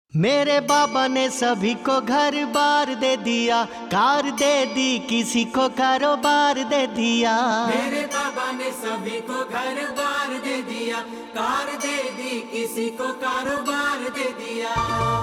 मेरे बाबा ने सभी को घर बार दे दिया, कार दे दी, किसी को कारोबार दे दिया। मेरे बाबा ने सभी को घर बार दे दिया, कार दे दी, किसी को कारोबार दे दिया।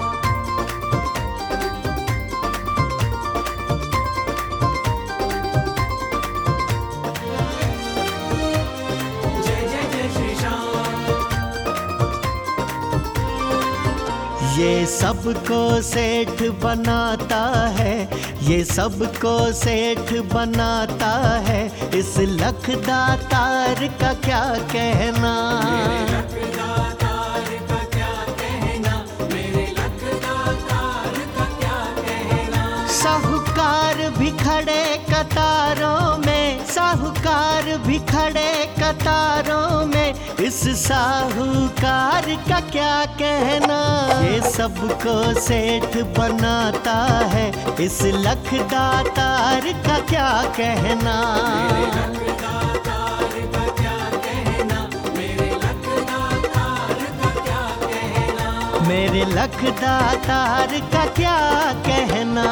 ये सबको सेठ बनाता है, ये सबको सेठ बनाता है, इस लखदातार का क्या कहना। मेरे लखदातार का क्या कहना, मेरे लखदातार का क्या कहना। साहूकार भी खड़े कतारों में, साहूकार भी खड़े कतारों में, इस साहूकार का क्या कहना। ये सबको सेठ बनाता है, इस लखदातार का क्या कहना। मेरे लखदातार का क्या कहना, मेरे लखदातार का क्या कहना। मेरे लखदातार का क्या कहना।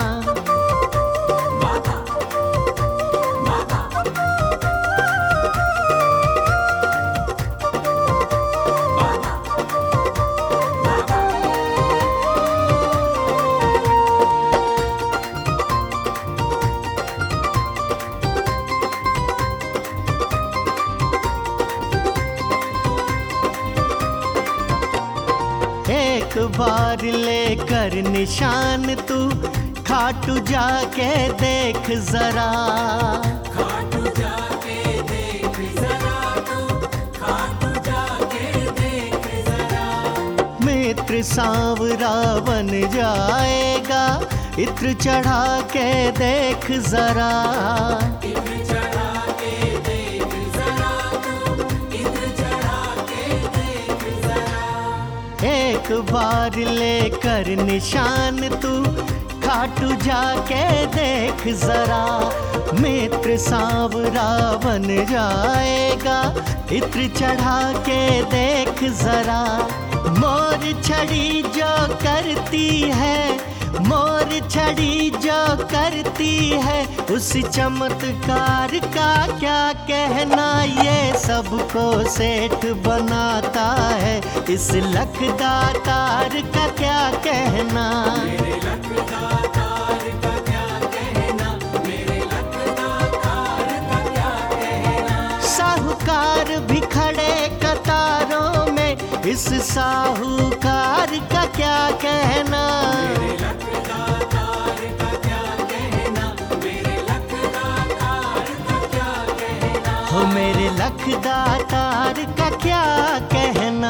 एक बार लेकर निशान तू खाटू जाके देख जरा। खाटू जाके देख जरा, तू खाटू जाके देख जरा। मित्र सांवरा बन जाएगा, इत्र चढ़ा के देख जरा। इत्र चढ़ा के देख जरा, तू इत्र चढ़ा के देख जरा। एक बार लेकर निशान तू खाटू जाके देख जरा। मित्र सांवरा बन जाएगा, इत्र चढ़ा के देख जरा। मोर छड़ी जो करती है, मोर छड़ी जो करती है, उस चमत्कार का क्या कहना। ये सबको सेठ बनाता है, इस लखदातार का क्या कहना। मेरे लखदातार का क्या कहना, मेरे लखदातार का क्या कहना। साहूकार भी खड़े कतारों में, इस साहूकार का क्या कहना। मेरे लखदातार का क्या कहना, मेरे लखदातार का क्या कहना। हो मेरे लखदातार का क्या कहना।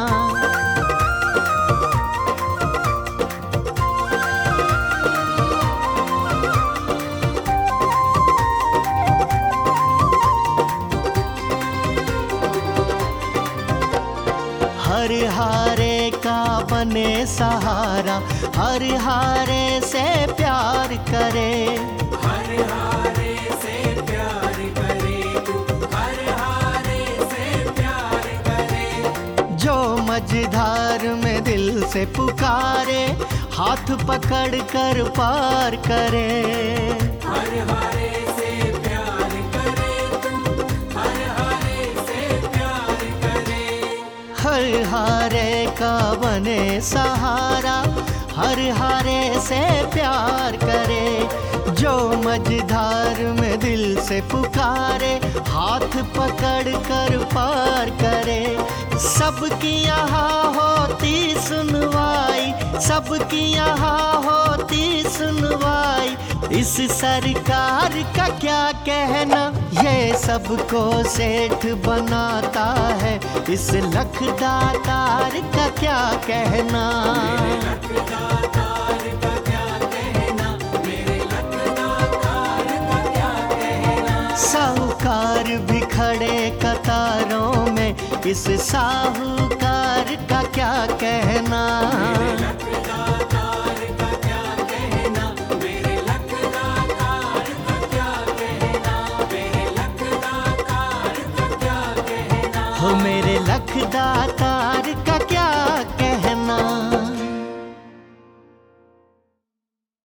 हर हारे का बने सहारा, हर हारे से प्यार करे। हर हारे से प्यार करे, तू हर हारे से प्यार करे। जो मझधार में दिल से पुकारे, हाथ पकड़ कर पार करे। हर हारे से प्यार करे, तू हर हारे से प्यार करे। हर हारे का बने सहारा, हर हारे से प्यार करे। जो मझधार में दिल से पुकारे, हाथ पकड़ कर पार करे। सबकी यहाँ होती सुनवाई, सबकी यहाँ होती सुनवाई, इस सरकार का क्या कहना। ये सबको सेठ बनाता है, इस लखदातार का क्या कहना। मेरे लखदातार का क्या कहना, मेरे लखदातार का क्या कहना। साहूकार भी खड़े कतारों में, इस साहूकार का क्या कहना। मेरे लखदातार का क्या कहना, मेरे लखदातार का क्या कहना। मेरे लखदातार का क्या कहना। हो मेरे लखदातार